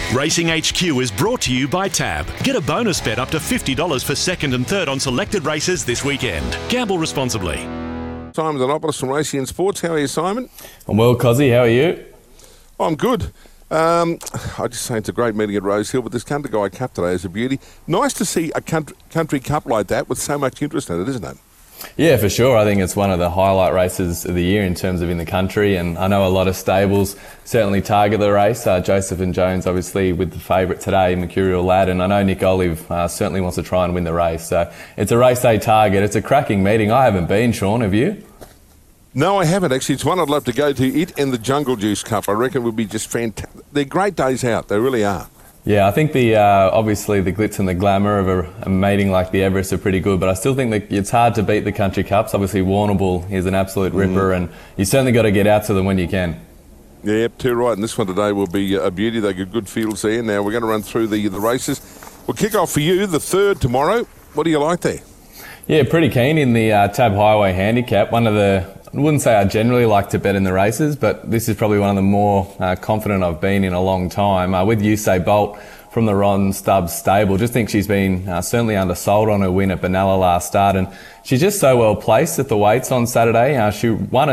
Racing HQ is brought to you by Tab. Get a bonus bet up to $50 for second and third on selected races this weekend. Gamble responsibly. Simon Donopoulos from Racing and Sports. How are you, Simon? I'm well, Cozzy. How are you? I'm good. I just say it's a great meeting at Rosehill, but this Country Guy Cup today is a beauty. Nice to see a country cup like that with so much interest in it, isn't it? Yeah, for sure. I think it's one of the highlight races of the year in terms of in the country, and I know a lot of stables certainly target the race. Joseph and Jones obviously with the favourite today, Mercurial Lad, and I know Nick Olive certainly wants to try and win the race. So it's a race they target. It's a cracking meeting. I haven't been, Sean, have you? No, I haven't actually. It's one I'd love to go to. It and the Jungle Juice Cup, I reckon, would be just fantastic. They're great days out. They really are. Yeah, I think the obviously the glitz and the glamour of a meeting like the Everest are pretty good, but I still think that it's hard to beat the Country Cups. Obviously, Warrnambool is an absolute ripper, and you certainly got to get out to them when you can. Yeah, yep, too right. And this one today will be a beauty. They get good fields there. Now we're going to run through the races. We'll kick off for you the third tomorrow. What do you like there? Yeah, pretty keen in the Tab Highway Handicap. One of the, I wouldn't say I generally like to bet in the races, but this is probably one of the more confident I've been in a long time. With Usain Bolt from the Ron Stubbs stable. Just think she's been certainly undersold on her win at Benalla last start, and she's just so well placed at the weights on Saturday. She won a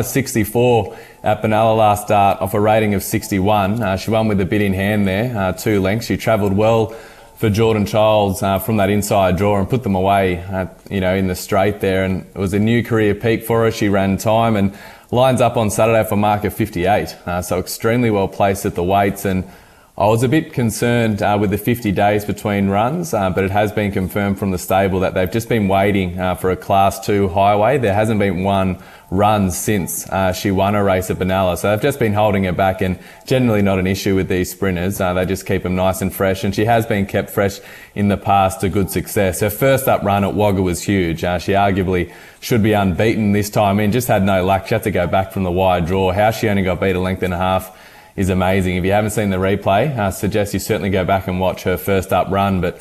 64 at Benalla last start off a rating of 61. She won with a bit in hand there, 2 lengths. She travelled well for Jordan Childs from that inside draw and put them away, in the straight there. And it was a new career peak for her. She ran time and lines up on Saturday for a mark of 58. So extremely well placed at the weights. And I was a bit concerned with the 50 days between runs, but it has been confirmed from the stable that they've just been waiting for a Class 2 highway. There hasn't been one run since she won a race at Benalla, so they've just been holding her back, and generally not an issue with these sprinters. They just keep them nice and fresh, and she has been kept fresh in the past to good success. Her first up run at Wagga was huge. She arguably should be unbeaten this time in, just had no luck. She had to go back from the wide draw. How she only got beat a length and a half is amazing. If you haven't seen the replay, I suggest you certainly go back and watch her first up run. But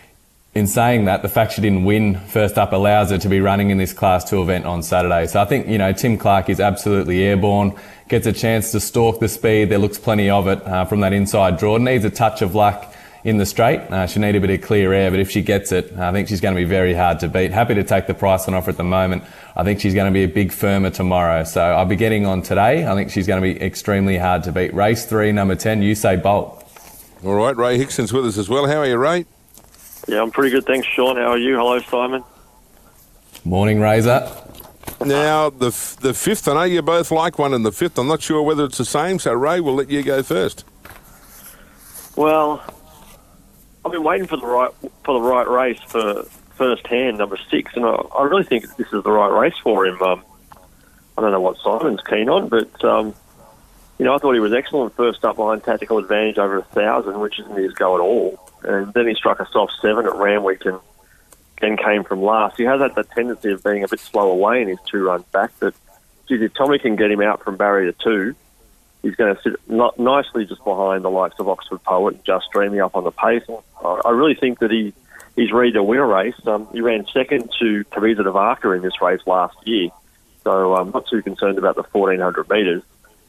in saying that, the fact she didn't win first up allows her to be running in this Class 2 event on Saturday. So I think, Tim Clark is absolutely airborne, gets a chance to stalk the speed. There looks plenty of it from that inside draw. Needs a touch of luck in the straight. She'll need a bit of clear air, but if she gets it, I think she's going to be very hard to beat. Happy to take the price on offer at the moment. I think she's going to be a big firmer tomorrow. So I'll be getting on today. I think she's going to be extremely hard to beat. Race 3, number 10, Usain Bolt. All right, Ray Hickson's with us as well. How are you, Ray? Yeah, I'm pretty good. Thanks, Sean. How are you? Hello, Simon. Morning, Razor. Now, the fifth, I know you both like one in the fifth. I'm not sure whether it's the same, so Ray, we'll let you go first. Well, I've been waiting for the right race for first hand, number 6, and I really think this is the right race for him. I don't know what Simon's keen on, but I thought he was excellent first up behind Tactical Advantage over 1,000, which isn't his go at all. And then he struck a soft 7 at Randwick and then came from last. He has had the tendency of being a bit slow away in his 2 runs back, but if Tommy can get him out from barrier 2, he's going to sit nicely just behind the likes of Oxford Poet and Just Dreaming up on the pace. I really think that he's ready to win a race. He ran second to Teresa de Vaca in this race last year, so I'm not too concerned about the 1,400 metres.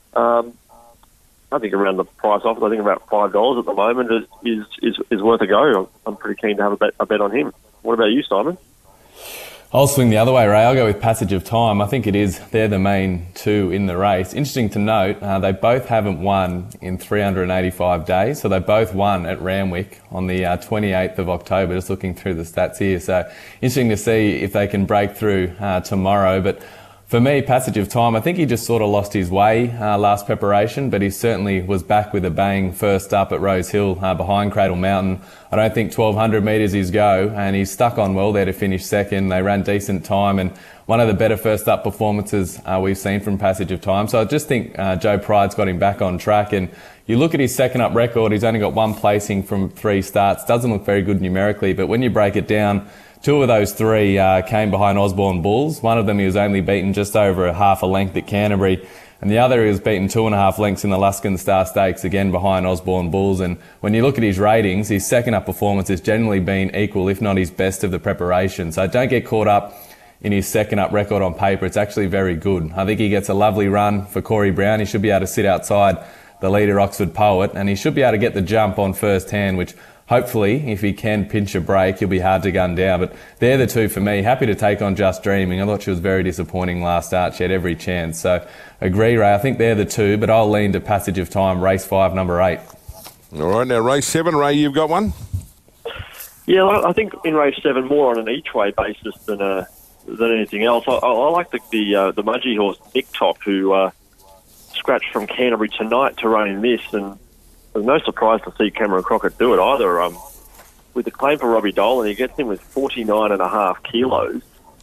I think around the price offer, I think about $5 at the moment is worth a go. I'm pretty keen to have a bet on him. What about you, Simon? I'll swing the other way, Ray. I'll go with Passage of Time. I think they're the main 2 in the race. Interesting to note, they both haven't won in 385 days. So they both won at Randwick on the 28th of October, just looking through the stats here. So interesting to see if they can break through tomorrow. But for me, Passage of Time, I think he just sort of lost his way last preparation, but he certainly was back with a bang first up at Rose Hill behind Cradle Mountain. I don't think 1,200 metres is go, and he's stuck on well there to finish second. They ran decent time, and one of the better first up performances we've seen from Passage of Time. So I just think Joe Pride's got him back on track, and you look at his second up record, he's only got 1 placing from 3 starts. Doesn't look very good numerically, but when you break it down, 2 of those 3 came behind Osborne Bulls. One of them he was only beaten just over a half a length at Canterbury, and the other he was beaten 2.5 lengths in the Luskin Star Stakes, again behind Osborne Bulls. And when you look at his ratings, his second up performance has generally been equal, if not his best of the preparation. So don't get caught up in his second up record on paper. It's actually very good. I think he gets a lovely run for Corey Brown. He should be able to sit outside the leader Oxford Poet, and he should be able to get the jump on first hand, which hopefully, if he can pinch a break, he'll be hard to gun down. But they're the two for me. Happy to take on Just Dreaming. I thought she was very disappointing last start. She had every chance. So agree, Ray. I think they're the two, but I'll lean to Passage of Time, race 5, number 8. All right, now race 7, Ray, you've got one? Yeah, I think in race 7, more on an each-way basis than anything else. I like the Mudgee horse, Nick Tock, who scratched from Canterbury tonight to run in this, and there's no surprise to see Cameron Crockett do it either. With the claim for Robbie Dolan, he gets him with 49.5 kilos.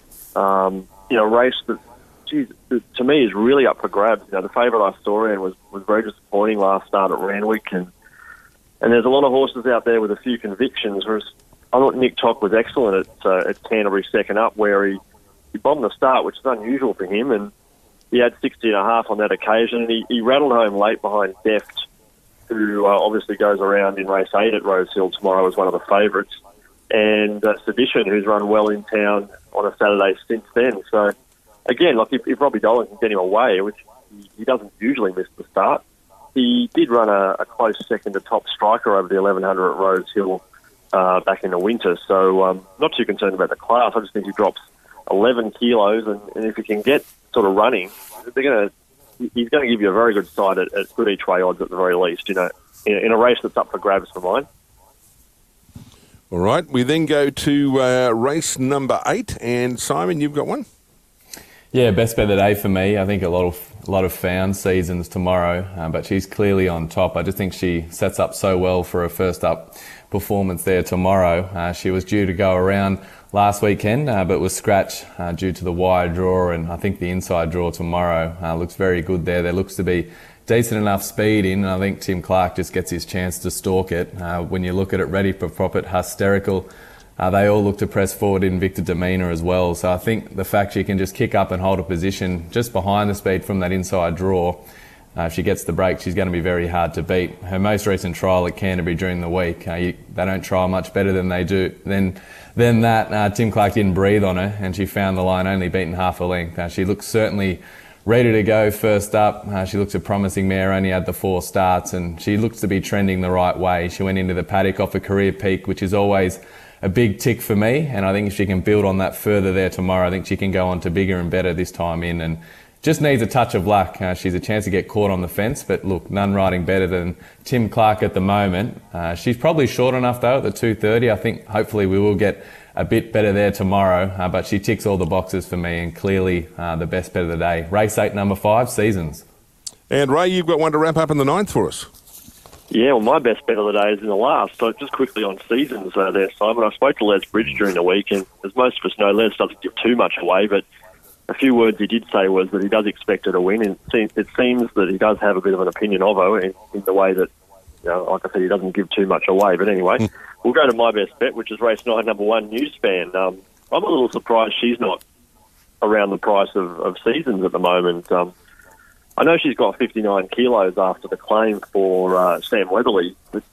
Race that, geez, to me, is really up for grabs. The favourite Historian was very disappointing last start at Randwick, and there's a lot of horses out there with a few convictions, whereas I thought Nick Tock was excellent at Canterbury second up, where he bombed the start, which is unusual for him, and he had 60.5 on that occasion, and he rattled home late behind Deft, who obviously goes around in race 8 at Rosehill tomorrow as one of the favourites, and Sedition, who's run well in town on a Saturday since then. So, again, if Robbie Dolan can get him away, which he doesn't usually miss the start, he did run a close second to Top Striker over the 1100 at Rosehill back in the winter. So, not too concerned about the class. I just think he drops 11 kilos, and if he can get sort of running, he's going to give you a very good side at good each-way odds at the very least, in a race that's up for grabs for mine. All right, we then go to race number 8, and Simon, you've got one? Yeah, best bet of the day for me. I think a lot of found seasons tomorrow, but she's clearly on top. I just think she sets up so well for her first up performance there tomorrow. She was due to go around last weekend, but was scratched due to the wide draw, and I think the inside draw tomorrow looks very good there. There looks to be decent enough speed in, and I think Tim Clark just gets his chance to stalk it. When you look at it, Ready for Profit, Hysterical, they all look to press forward in Victor Demeanor as well. So I think the fact she can just kick up and hold a position just behind the speed from that inside draw, if she gets the break, she's going to be very hard to beat. Her most recent trial at Canterbury during the week, they don't trial much better than they do. Than that, Tim Clark didn't breathe on her, and she found the line only beaten half a length. She looks certainly ready to go first up. She looks a promising mare, only had the 4 starts, and she looks to be trending the right way. She went into the paddock off a career peak, which is always a big tick for me, and I think if she can build on that further there tomorrow, I think she can go on to bigger and better this time in, and just needs a touch of luck. She's a chance to get caught on the fence, but look, none riding better than Tim Clark at the moment. She's probably short enough though at the 2:30. I think hopefully we will get a bit better there tomorrow, but she ticks all the boxes for me, and clearly the best bet of the day. Race 8, number 5, Seasons. And Ray, you've got one to wrap up in the 9th for us. Yeah, well, my best bet of the day is in the last. So just quickly on Seasons there, Simon. I spoke to Les Bridge during the week, and as most of us know, Les doesn't give too much away, but a few words he did say was that he does expect her to win, and it seems that he does have a bit of an opinion of her in the way that, like I said, he doesn't give too much away. But anyway, we'll go to my best bet, which is race 9, number 1, Newspan. I'm a little surprised she's not around the price of Seasons at the moment. I know she's got 59 kilos after the claim for Sam Weatherly, but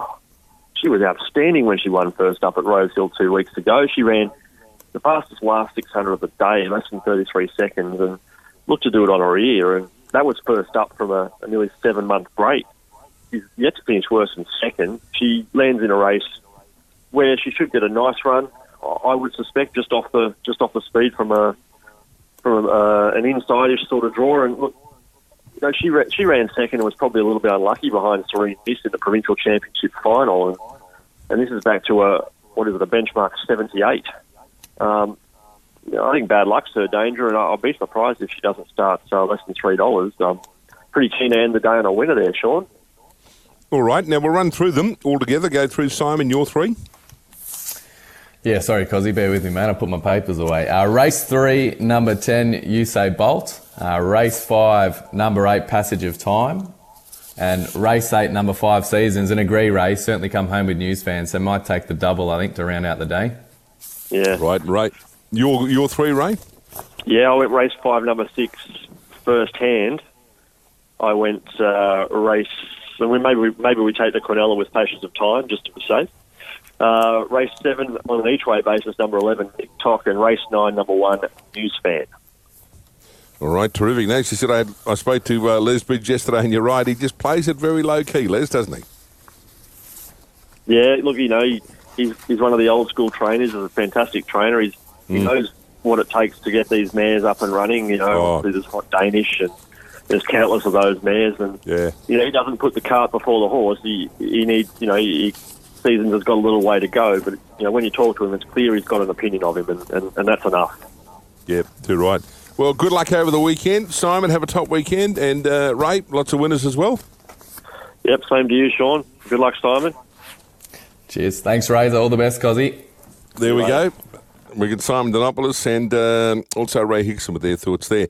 she was outstanding when she won first up at Rosehill 2 weeks ago. She ran the fastest last 600 of the day, less than 33 seconds, and looked to do it on her ear, and that was first up from a nearly 7-month break. She's yet to finish worse than second. She lands in a race where she should get a nice run. I would suspect just off the speed from an inside-ish sort of draw. And look, she ran second and was probably a little bit unlucky behind Serene Miss in the provincial championship final, and this is back to a benchmark 78. I think bad luck's her danger, and I'll be surprised if she doesn't start less than $3. Pretty keen to end the day on a winner there, Sean. All right, now we'll run through them all together. Go through, Simon, your 3. Yeah, sorry, Cozzy, bear with me, man. I put my papers away. Race 3, number 10, Usain Bolt. Race 5, number 8, Passage of Time. And race 8, number 5, Seasons. An agree race, certainly come home with Newsfans, so might take the double, I think, to round out the day. Yeah. Right. Your 3, Ray? Yeah, I went race 5, number 6, First Hand. I went race... Maybe we take the Quinella with Patience of Time, just to be safe. Race 7 on an each-way basis, number 11, TikTok, and race 9, number 1, Newsfan. All right, terrific. Now, she said I spoke to Les Bridge yesterday, and you're right. He just plays it very low key, Les, doesn't he? Yeah, look, he's one of the old school trainers. He's a fantastic trainer. He knows what it takes to get these mares up and running. There's Hot Danish, and there's countless of those mares. And he doesn't put the cart before the horse. He needs, Seasons has got a little way to go, but when you talk to him, it's clear he's got an opinion of him, and that's enough. Yeah, too right. Well, good luck over the weekend, Simon. Have a top weekend, and Ray, lots of winners as well. Yep, same to you, Sean. Good luck, Simon. Cheers. Thanks, Razor. All the best, Cozzy. There we go. We got Simon Donopoulos and also Ray Hickson with their thoughts there.